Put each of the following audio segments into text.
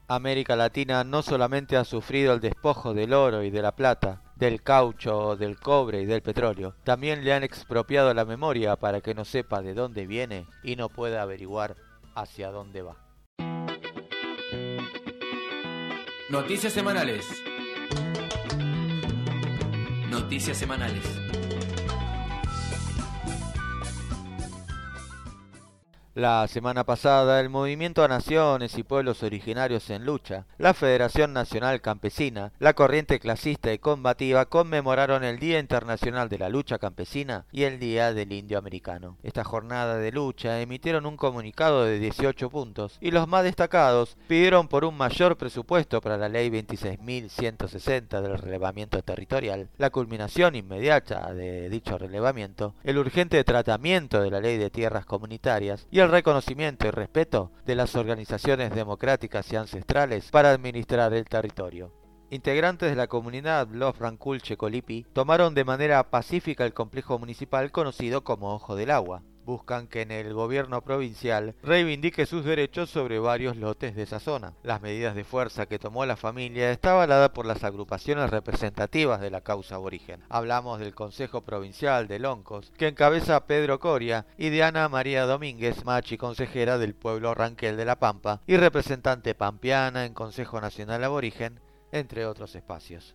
América Latina no solamente ha sufrido el despojo del oro y de la plata, del caucho, del cobre y del petróleo, también le han expropiado la memoria para que no sepa de dónde viene y no pueda averiguar hacia dónde va. Noticias semanales. Noticias semanales. La semana pasada, el Movimiento a Naciones y Pueblos Originarios en Lucha, la Federación Nacional Campesina, la Corriente Clasista y Combativa conmemoraron el Día Internacional de la Lucha Campesina y el Día del Indio Americano. Esta jornada de lucha emitieron un comunicado de 18 puntos y los más destacados pidieron por un mayor presupuesto para la Ley 26.160 del relevamiento territorial, la culminación inmediata de dicho relevamiento, el urgente tratamiento de la Ley de Tierras Comunitarias y el reconocimiento y respeto de las organizaciones democráticas y ancestrales para administrar el territorio. Integrantes de la comunidad Los Ranculche Colipi tomaron de manera pacífica el complejo municipal conocido como Ojo del Agua. Buscan que en el gobierno provincial reivindique sus derechos sobre varios lotes de esa zona. Las medidas de fuerza que tomó la familia está avalada por las agrupaciones representativas de la causa aborigen. Hablamos del Consejo Provincial de Loncos, que encabeza Pedro Coria, y de Ana María Domínguez, machi consejera del pueblo Ranquel de la Pampa y representante pampeana en Consejo Nacional Aborigen, entre otros espacios.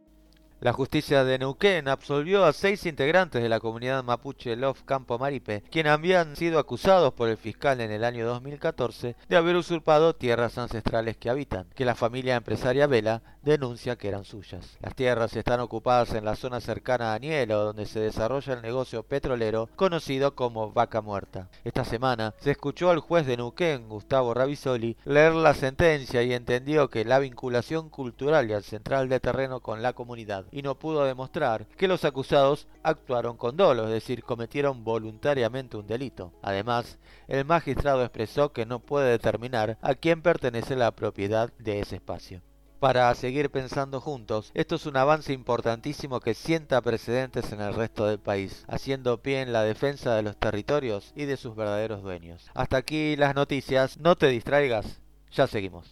La justicia de Neuquén absolvió a 6 integrantes de la comunidad mapuche Lof Campo Maripe, quienes habían sido acusados por el fiscal en el año 2014 de haber usurpado tierras ancestrales que habitan, que la familia empresaria Vela denuncia que eran suyas. Las tierras están ocupadas en la zona cercana a Anielo, donde se desarrolla el negocio petrolero conocido como Vaca Muerta. Esta semana se escuchó al juez de Neuquén, Gustavo Ravisoli, leer la sentencia y entendió que la vinculación cultural y ancestral de terreno con la comunidad y no pudo demostrar que los acusados actuaron con dolo, es decir, cometieron voluntariamente un delito. Además, el magistrado expresó que no puede determinar a quién pertenece la propiedad de ese espacio. Para seguir pensando juntos, esto es un avance importantísimo que sienta precedentes en el resto del país, haciendo pie en la defensa de los territorios y de sus verdaderos dueños. Hasta aquí las noticias, no te distraigas, ya seguimos.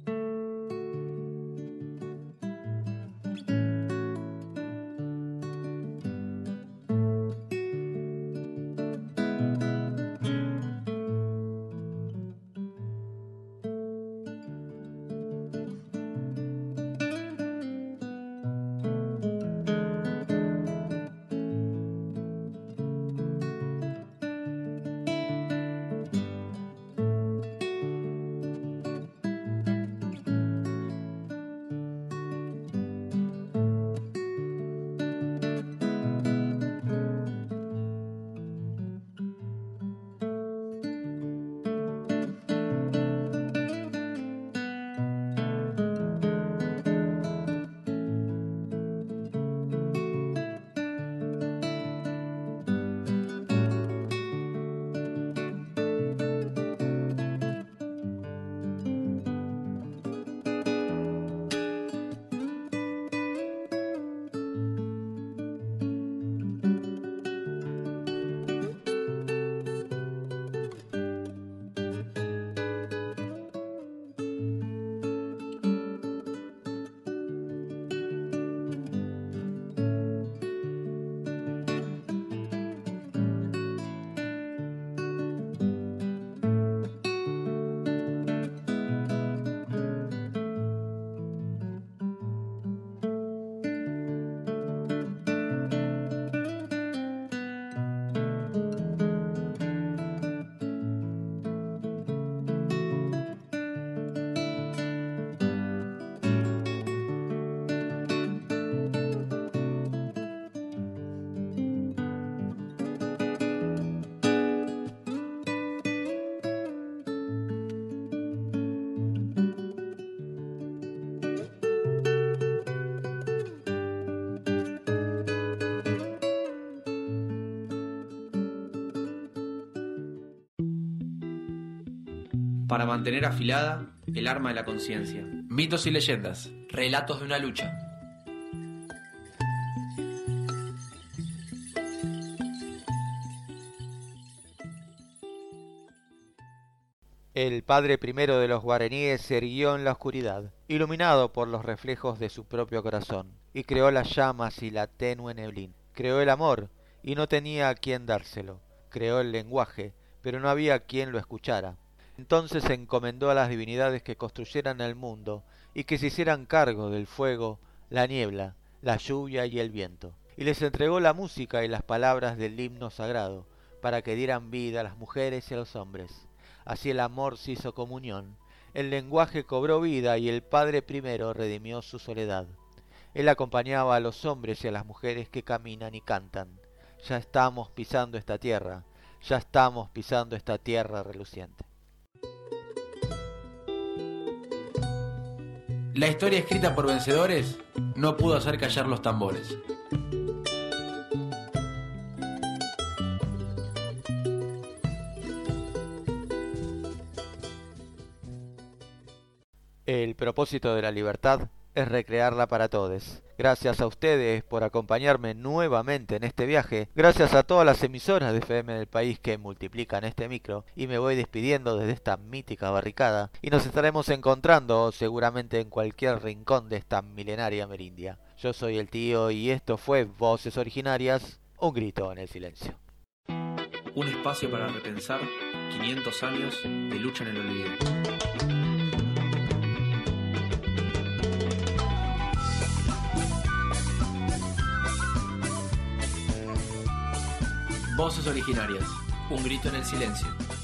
Para mantener afilada el arma de la conciencia. Mitos y leyendas. Relatos de una lucha. El padre primero de los guaraníes se erguió en la oscuridad, iluminado por los reflejos de su propio corazón, y creó las llamas y la tenue neblina. Creó el amor, y no tenía a quien dárselo. Creó el lenguaje, pero no había quien lo escuchara. Entonces se encomendó a las divinidades que construyeran el mundo, y que se hicieran cargo del fuego, la niebla, la lluvia y el viento. Y les entregó la música y las palabras del himno sagrado, para que dieran vida a las mujeres y a los hombres. Así el amor se hizo comunión, el lenguaje cobró vida y el Padre primero redimió su soledad. Él acompañaba a los hombres y a las mujeres que caminan y cantan. Ya estamos pisando esta tierra, ya estamos pisando esta tierra reluciente. La historia escrita por vencedores no pudo hacer callar los tambores. El propósito de la libertad es recrearla para todos. Gracias a ustedes por acompañarme nuevamente en este viaje. Gracias a todas las emisoras de FM del país que multiplican este micro. Y me voy despidiendo desde esta mítica barricada. Y nos estaremos encontrando seguramente en cualquier rincón de esta milenaria Amerindia. Yo soy el tío y esto fue Voces Originarias, un grito en el silencio. Un espacio para repensar 500 años de lucha en el olvido. Voces Originarias, un grito en el silencio.